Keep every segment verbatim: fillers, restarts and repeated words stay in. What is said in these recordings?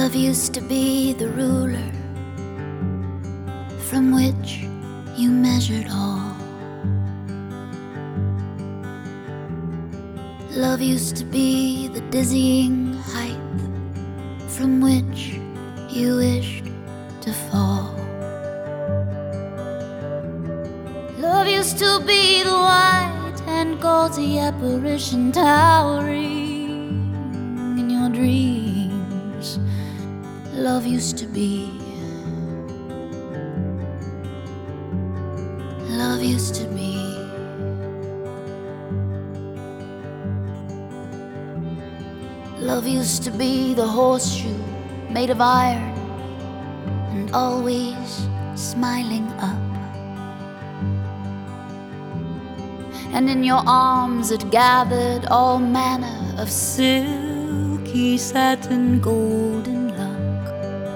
Love used to be the ruler from which you measured all. Love used to be the dizzying height from which you wished to fall. Love used to be the white and gauzy apparition towering in your dreams. Love used to be. Love used to be. Love used to be the horseshoe made of iron and always smiling up. And in your arms it gathered all manner of silky satin, golden luck.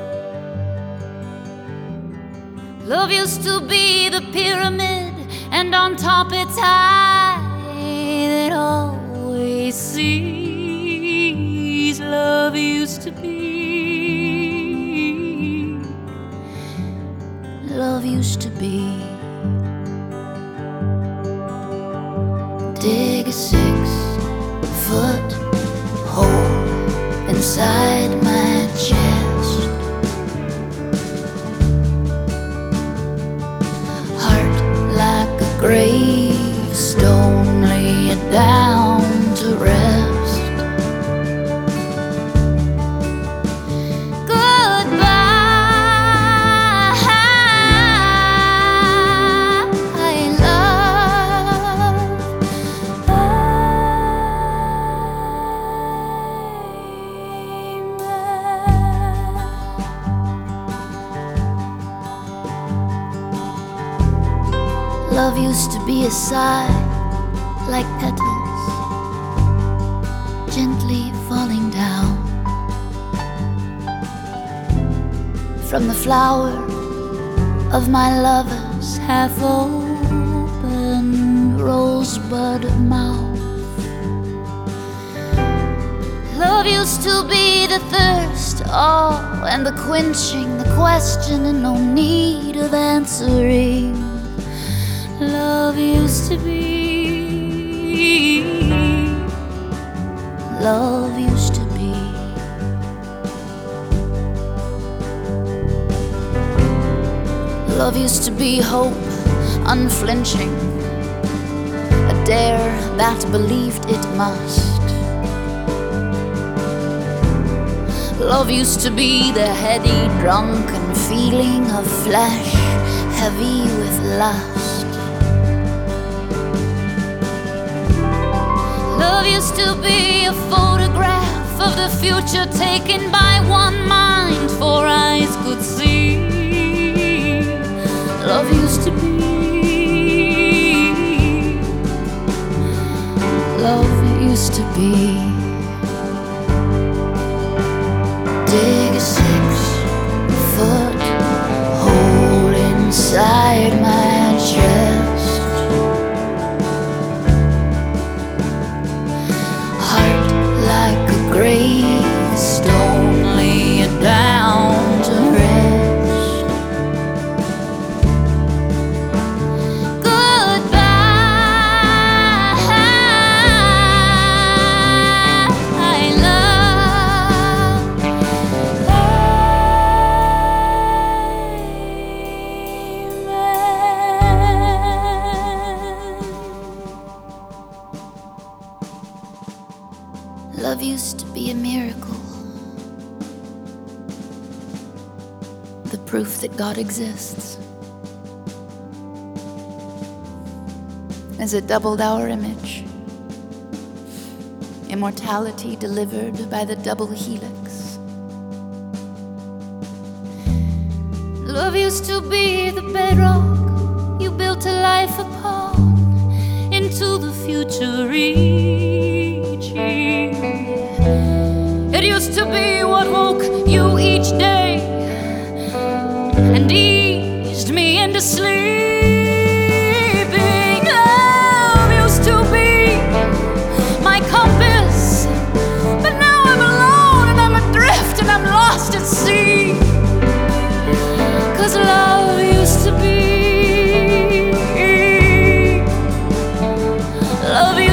Love used to be the pyramid, and on top it's high, that always sees. Love used to be. Love used to be. Dig a six-foot hole inside my chest. Heart like a gravestone, lay it down to rest. Love used to be a sigh, like petals gently falling down from the flower of my lover's half-open rosebud mouth. Love used to be the thirst, oh, and the quenching, the question, and no need of answering. Love used to be. Love used to be. Love used to be hope, unflinching, a dare that believed it must. Love used to be the heady, drunken feeling of flesh heavy with lust. Love used to be a photograph of the future taken by one mind, four eyes could see. Love used to be. Love used to be. Dig a six-foot hole inside my chest. Gravestone, lay it down to rest. Goodbye, love. Amen. Love used to be a miracle, the proof that God exists, as it doubled our image, immortality delivered by the double helix. Love used to be the bedrock you built a life upon, into the future reaching. It used to be what woke you each day and eased me into sleeping. Love used to be my compass, but now I'm alone and I'm adrift and I'm lost at Love